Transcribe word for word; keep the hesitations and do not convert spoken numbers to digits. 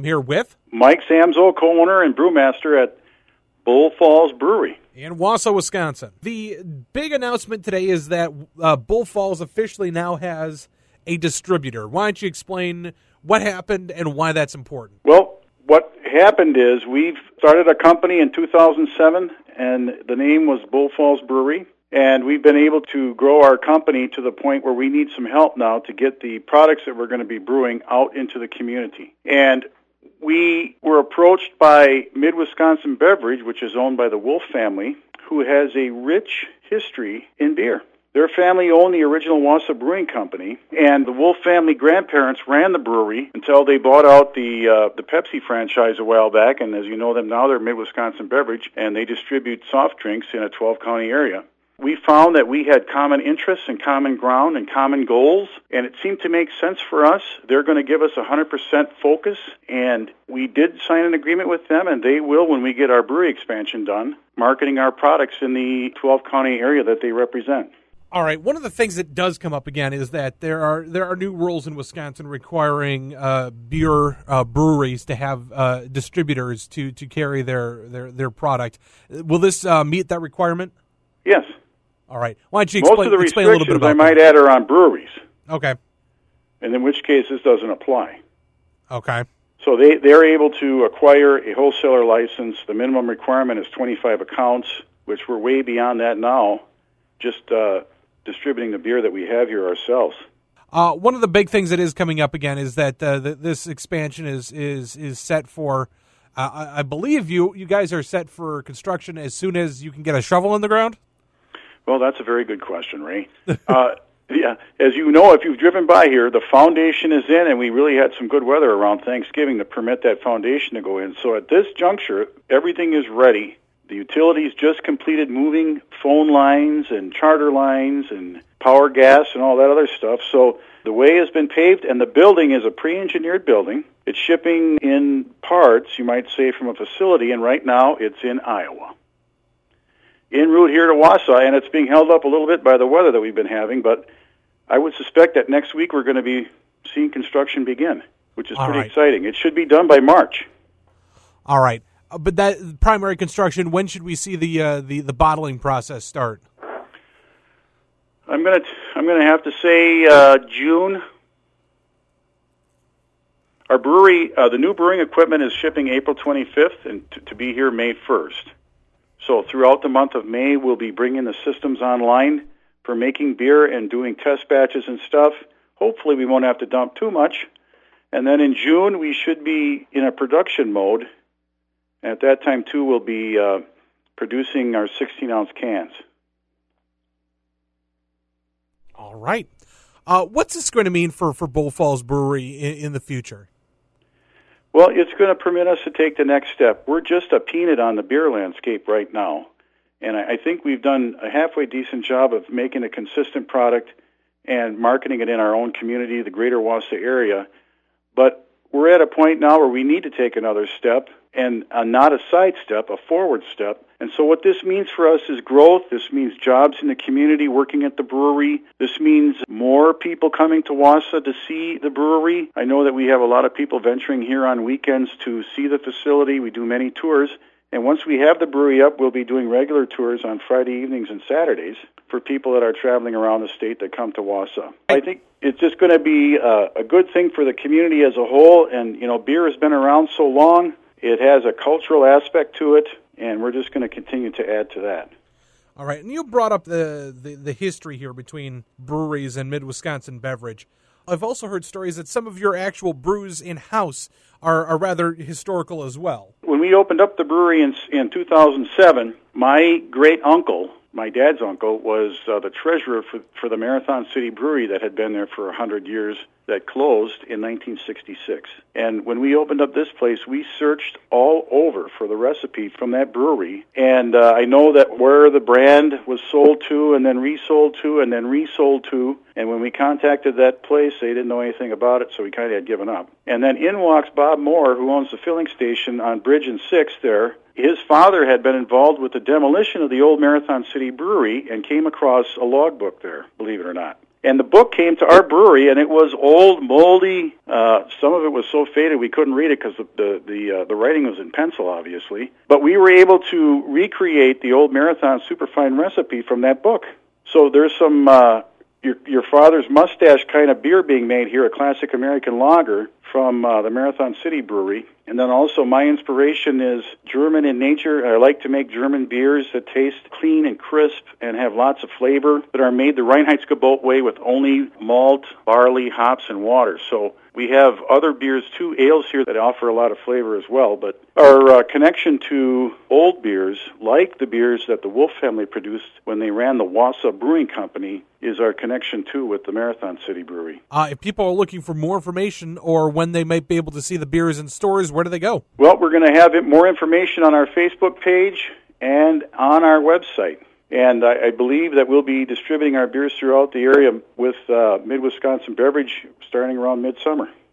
here with Mike Zamzo, co-owner and brewmaster at Bull Falls Brewery in Wausau, Wisconsin. The big announcement today is that uh, Bull Falls officially now has a distributor. Why don't you explain what happened and why that's important? Well, what happened is we've started a company in two thousand seven, and the name was Bull Falls Brewery. And we've been able to grow our company to the point where we need some help now to get the products that we're going to be brewing out into the community. And we were approached by Mid-Wisconsin Beverage, which is owned by the Wolf family, who has a rich history in beer. Their family owned the original Wausau Brewing Company, and the Wolf family grandparents ran the brewery until they bought out the uh, the Pepsi franchise a while back. And as you know them now, they're Mid-Wisconsin Beverage, and they distribute soft drinks in a twelve-county area. We found that we had common interests and common ground and common goals, and it seemed to make sense for us. They're going to give us one hundred percent focus, and we did sign an agreement with them, and they will, when we get our brewery expansion done, marketing our products in the twelve-county area that they represent. All right. One of the things that does come up again is that there are there are new rules in Wisconsin requiring uh, beer uh, breweries to have uh, distributors to, to carry their, their, their product. Will this uh, meet that requirement? Yes. All right. Why don't you explain, Most of the explain a little bit restrictions about I might that? add are on breweries. Okay. And in which case this doesn't apply. Okay. So they, they're able to acquire a wholesaler license. The minimum requirement is twenty-five accounts, which we're way beyond that now, just uh, distributing the beer that we have here ourselves. Uh, one of the big things that is coming up again is that uh, th- this expansion is is is set for, uh, I, I believe you, you guys are set for construction as soon as you can get a shovel in the ground? Well, that's a very good question, Ray. uh, yeah, as you know, if you've driven by here, the foundation is in, and we really had some good weather around Thanksgiving to permit that foundation to go in. So at this juncture, everything is ready. The utilities just completed moving phone lines and charter lines and power gas and all that other stuff. So the way has been paved, and the building is a pre-engineered building. It's shipping in parts, you might say, from a facility, and right now it's in Iowa. En route here to Wausau, and it's being held up a little bit by the weather that we've been having, but I would suspect that next week we're going to be seeing construction begin, which is All pretty right. exciting. It should be done by March. All right. Uh, but that primary construction, when should we see the uh, the, the bottling process start? I'm going to I'm going to have to say uh, June. Our brewery, uh, the new brewing equipment is shipping April twenty-fifth and to, to be here May first. So throughout the month of May, we'll be bringing the systems online for making beer and doing test batches and stuff. Hopefully we won't have to dump too much. And then in June, we should be in a production mode. And at that time, too, we'll be uh, producing our sixteen-ounce cans. All right. Uh, what's this going to mean for, for Bull Falls Brewery in, in the future? Well, it's going to permit us to take the next step. We're just a peanut on the beer landscape right now, and I, I think we've done a halfway decent job of making a consistent product and marketing it in our own community, the greater Wausau area. But we're at a point now where we need to take another step, and uh, not a side step, a forward step. And so what this means for us is growth. This means jobs in the community working at the brewery. This means more people coming to Wausau to see the brewery. I know that we have a lot of people venturing here on weekends to see the facility. We do many tours. And once we have the brewery up, we'll be doing regular tours on Friday evenings and Saturdays for people that are traveling around the state that come to Wausau. I think it's just going to be a, a good thing for the community as a whole. And, you know, beer has been around so long. It has a cultural aspect to it, and we're just going to continue to add to that. All right, and you brought up the, the, the history here between breweries and Mid-Wisconsin Beverage. I've also heard stories that some of your actual brews in-house are, are rather historical as well. When we opened up the brewery in, in two thousand seven, my great-uncle, my dad's uncle, was uh, the treasurer for, for the Marathon City Brewery that had been there for one hundred years, that closed in nineteen sixty-six. And when we opened up this place, we searched all over for the recipe from that brewery. And uh, I know that where the brand was sold to and then resold to and then resold to, and when we contacted that place, they didn't know anything about it, so we kind of had given up. And then in walks Bob Moore, who owns the filling station on Bridge and sixth there. His father had been involved with the demolition of the old Marathon City Brewery and came across a logbook there, believe it or not. And the book came to our brewery, and it was old, moldy. Uh, some of it was so faded we couldn't read it because the the the, uh, the writing was in pencil, obviously. But we were able to recreate the old Marathon Superfine recipe from that book. So there's some uh, your your father's mustache kind of beer being made here, a classic American lager from uh, the Marathon City Brewery. And then also my inspiration is German in nature. I like to make German beers that taste clean and crisp and have lots of flavor, that are made the Reinheitsgebot way with only malt, barley, hops, and water. So we have other beers too, ales here that offer a lot of flavor as well. But our uh, connection to old beers, like the beers that the Wolf family produced when they ran the Wausau Brewing Company, is our connection too with the Marathon City Brewery. Uh, if people are looking for more information or when they might be able to see the beers in stores, where do they go? Well, we're going to have more information on our Facebook page and on our website. And I, I believe that we'll be distributing our beers throughout the area with uh, Mid-Wisconsin Beverage starting around midsummer.